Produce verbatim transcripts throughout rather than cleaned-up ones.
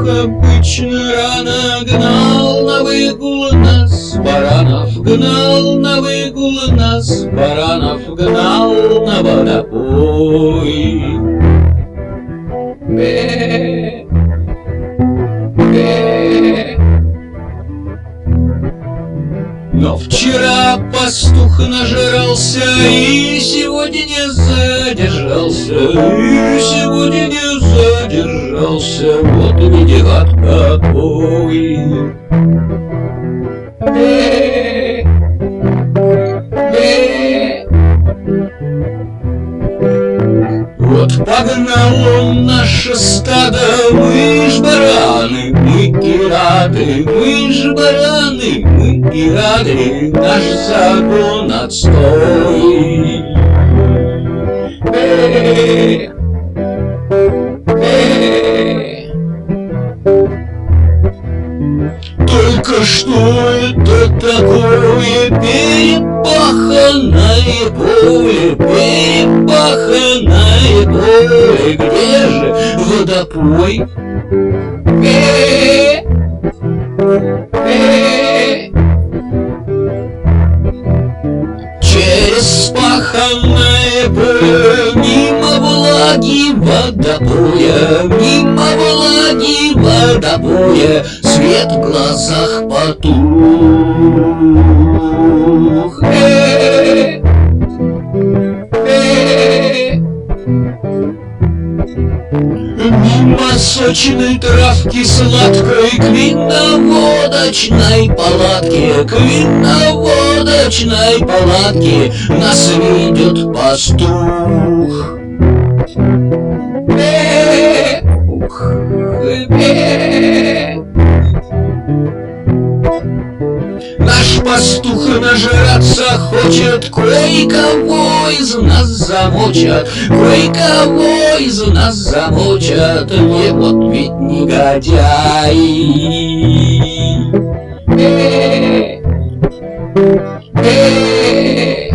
обычно рано гнал на выгул нас баранов, гнал на выгул нас баранов, гнал на водопой. Бе, бе. Но вчера пастух нажрался и сегодня не задержался, и сегодня не задержался, вот ведь гад какой. Бе, бе. Вот погнал он наше стадо, мы ж бараны, мы и рады, мы ж бараны, мы и рады, наш закон отстой. Бе, бе. Только что это такое перепаханное поле, перепаханное поле, где же водопой? Бе, бе. Через паханное поле, мимо влаги водопоя, мимо влаги водопоя, свет в глазах потух. Э, э. Мимо сочной травки сладкой к винно-водочной палатке, к винно-водочной палатке нас ведет пастух. Бе, ух, бе. Наш пастух нажраться хочет, кое-кого из нас замочат, кое-кого из нас замочат, не вот ведь негодяй. Э, э.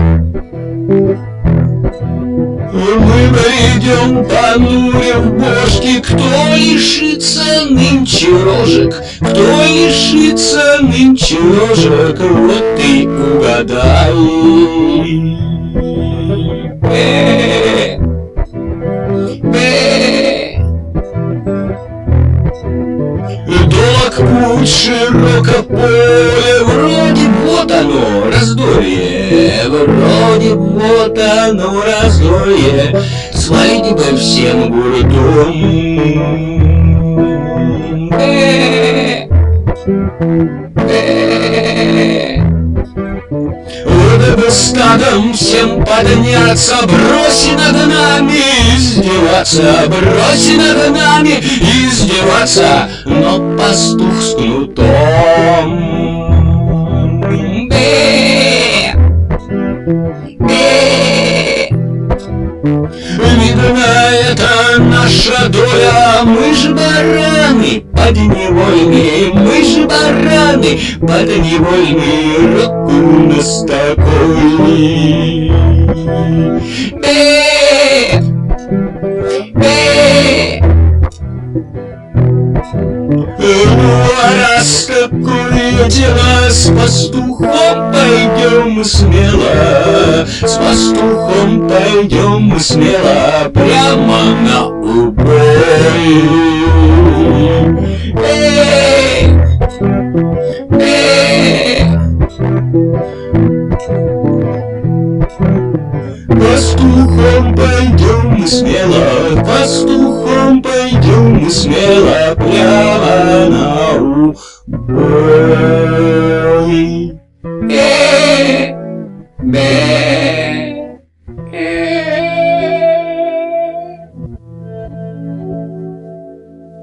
Мы пойдем понурив бошки, кто лишится нынче рожек, кто лишится нынче рожек, вот ты угадай. Бе, бе. Долг путь, широко поле, вроде вот оно раздолье, вроде вот оно раздолье, свадьба всем гуртом. Бе, бе. Вот бы стадом всем подняться, брось над нами издеваться, брось над нами издеваться, но пастух с кнутом. Бе, бе. Видно, это наша доля, мы ж бараны подневольные, мы ж бараны подневольные, рок у нас такой. Бе, бе. Ну, а раз такое дело, с пастухом пойдем мы смело, с пастухом пойдем мы смело, прямо на убой. Эй, эй. Пастухом пойдем мы смело, пастухом пойдем мы смело, прямо на убой.